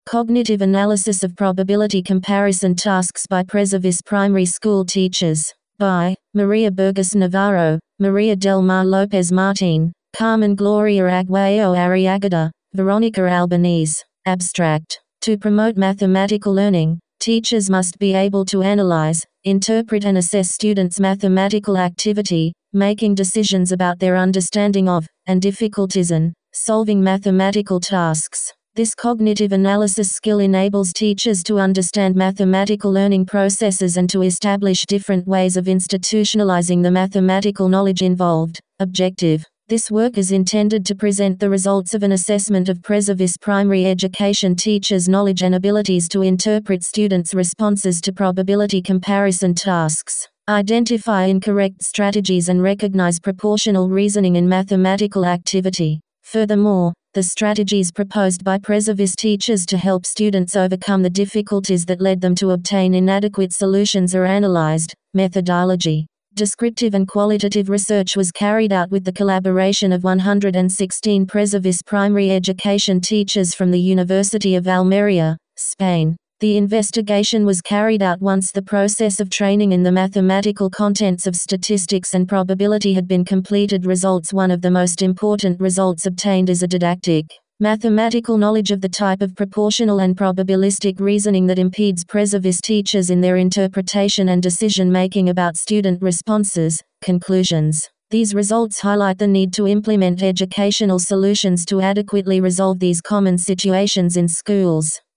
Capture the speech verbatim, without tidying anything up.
Cognitive analysis of probability comparison tasks by Preservis primary school teachers. By Maria Burgos Navarro, Maria del Mar Lopez Martin, Carmen Gloria Aguayo Arriagada, Veronica Albanese. Abstract. To promote mathematical learning, teachers must be able to analyze, interpret and assess students' mathematical activity, making decisions about their understanding of, and difficulties in, solving mathematical tasks. This cognitive analysis skill enables teachers to understand mathematical learning processes and to establish different ways of institutionalizing the mathematical knowledge involved. Objective. This work is intended to present the results of an assessment of Preservis primary education teachers' knowledge and abilities to interpret students' responses to probability comparison tasks, identify incorrect strategies and recognize proportional reasoning in mathematical activity. Furthermore, the strategies proposed by Preservis teachers to help students overcome the difficulties that led them to obtain inadequate solutions are analyzed. Methodology. Descriptive and qualitative research was carried out with the collaboration of one hundred sixteen Preservis primary education teachers from the University of Almería, Spain. The investigation was carried out once the process of training in the mathematical contents of statistics and probability had been completed. Results. One of the most important results obtained is a didactic, mathematical knowledge of the type of proportional and probabilistic reasoning that impedes Preservis teachers in their interpretation and decision-making about student responses. Conclusions. These results highlight the need to implement educational solutions to adequately resolve these common situations in schools.